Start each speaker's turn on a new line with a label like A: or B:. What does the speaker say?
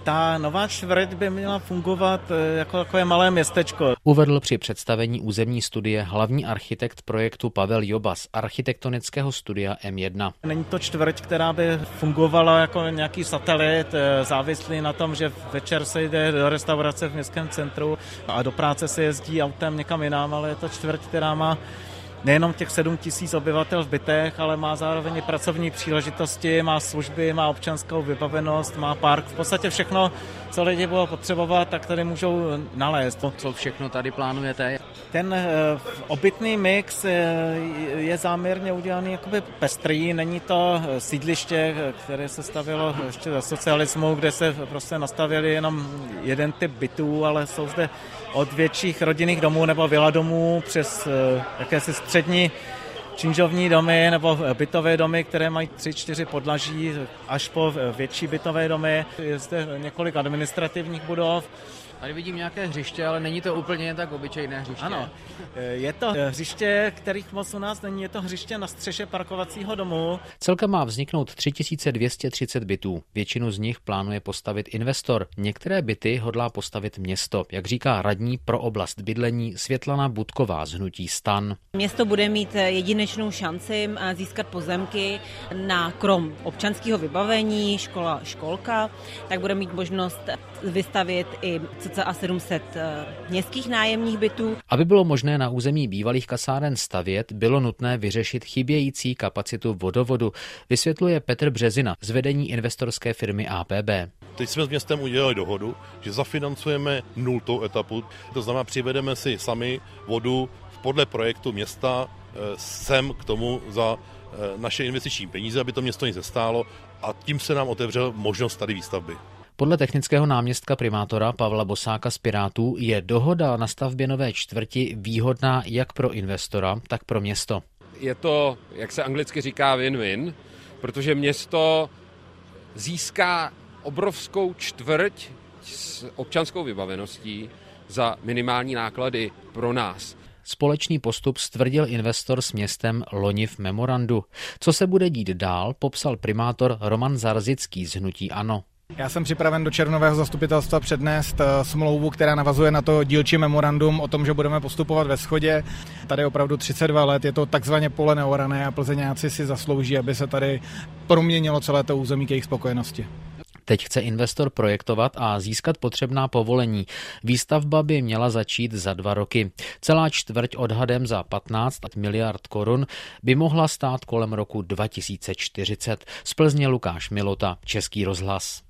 A: Ta nová čtvrť by měla fungovat jako takové malé městečko.
B: Uvedl při představení územní studie hlavní architekt projektu Pavel Joba z architektonického studia M1.
A: Není to čtvrť, která by fungovala jako nějaký satelit, závislý na tom, že večer se jde do restaurace v městském centru a do práce se jezdí autem někam jinam, ale je to čtvrť, která má nejenom těch 7 000 obyvatel v bytech, ale má zároveň i pracovní příležitosti, má služby, má občanskou vybavenost, má park. V podstatě všechno, co lidi budou potřebovat, tak tady můžou nalézt.
B: Co všechno tady plánujete?
A: Ten obytný mix je záměrně udělaný jakoby pestrý. Není to sídliště, které se stavělo ještě za socialismu, kde se prostě nastavili jenom jeden typ bytů, ale jsou zde od větších rodinných domů nebo vila domů přes jakési střední činžovní domy nebo bytové domy, které mají 3-4 podlaží, až po větší bytové domy. Je zde několik administrativních budov.
B: Tady vidím nějaké hřiště, ale není to úplně tak obyčejné hřiště.
A: Ano, je to hřiště, kterých moc u nás není, je to hřiště na střeše parkovacího domu.
B: Celkem má vzniknout 3230 bytů. Většinu z nich plánuje postavit investor. Některé byty hodlá postavit město, jak říká radní pro oblast bydlení Světlana Budková z hnutí STAN.
C: Město bude mít jedinečnou šanci získat pozemky na krom občanského vybavení, školka, tak bude mít možnost vystavět i cca 700 městských nájemních bytů.
B: Aby bylo možné na území bývalých kasáren stavět, bylo nutné vyřešit chybějící kapacitu vodovodu, vysvětluje Petr Březina z vedení investorské firmy APB.
D: Teď jsme s městem udělali dohodu, že zafinancujeme 0. etapu, to znamená přivedeme si sami vodu podle projektu města sem k tomu za naše investiční peníze, aby to město nic nestálo, a tím se nám otevřela možnost tady výstavby.
B: Podle technického náměstka primátora Pavla Bosáka z Pirátů je dohoda na stavbě nové čtvrti výhodná jak pro investora, tak pro město.
E: Je to, jak se anglicky říká, win-win, protože město získá obrovskou čtvrť s občanskou vybaveností za minimální náklady pro nás.
B: Společný postup stvrdil investor s městem loni v memorandu. Co se bude dít dál, popsal primátor Roman Zarzický z hnutí ANO.
F: Já jsem připraven do červnového zastupitelstva přednést smlouvu, která navazuje na to dílčí memorandum o tom, že budeme postupovat ve shodě. Tady opravdu 32 let, je to takzvaně pole neorané a Plzeňáci si zaslouží, aby se tady proměnilo celé to území k jejich spokojenosti.
B: Teď chce investor projektovat a získat potřebná povolení. Výstavba by měla začít za 2 roky. Celá čtvrť odhadem za 15 miliard korun by mohla stát kolem roku 2040. Z Plzně Lukáš Milota, Český rozhlas.